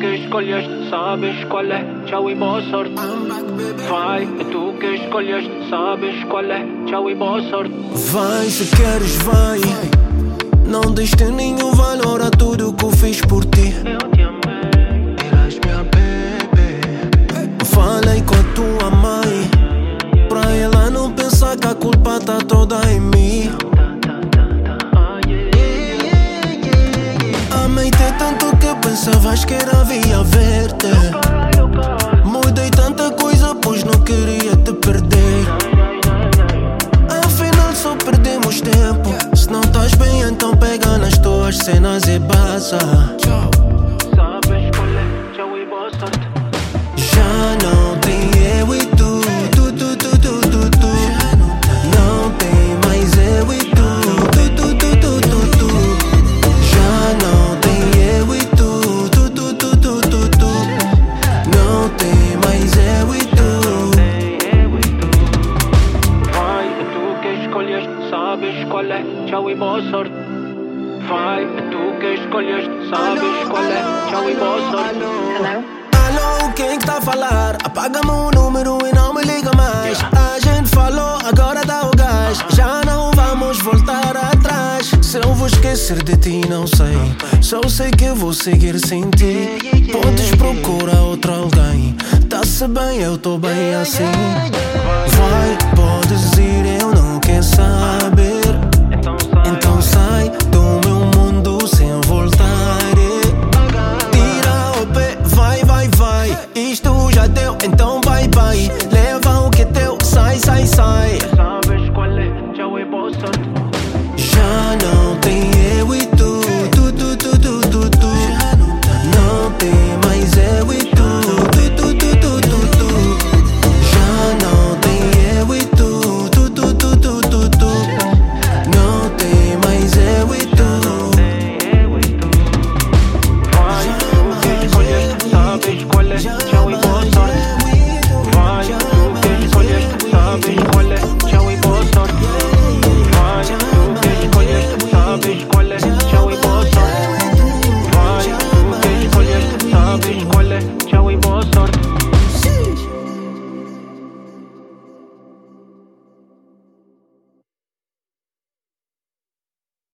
que escolheste, sabes qual é. Tchau e boa sorte. Vai, é tu que escolheste, sabes qual é. Tchau e boa sorte. Vai, se queres vai. Não deste nenhum valor a tudo que eu fiz por ti. Eu te amei, eras minha bebê. Falei com a tua mãe pra ela não pensar que a culpa tá toda em mim. Amei-te tanto que pensavas que era via verde. Mudei tanta coisa pois não queria te perder. Afinal só perdemos tempo. Se não estás bem então pega nas tuas cenas e baza. Sabes qual é, tchau e boa sorte. Já não tem eu e tu, tu, tu, tu, tu, tu, tu. Não tem mais eu e tu, tu, tu, tu, tu, tu, tu. Já não tem eu e tu, tu, tu, tu, tu, tu, tu. Não tem mais eu e tu. Vai, é tu que escolheste, sabes qual é. Tchau e boa sorte. Vai, é tu que escolheste, sabes qual é. Tchau e boa sorte. Hello? Alô, quem que tá a falar? Apaga-me o número e não me liga mais. A gente falou, agora dá o gás. Já não vamos voltar atrás. Se eu vou esquecer de ti, não sei. Só sei que vou seguir sem ti. Podes procurar outro alguém. Tá-se bem, eu tô bem assim. Vai, podes ir, eu não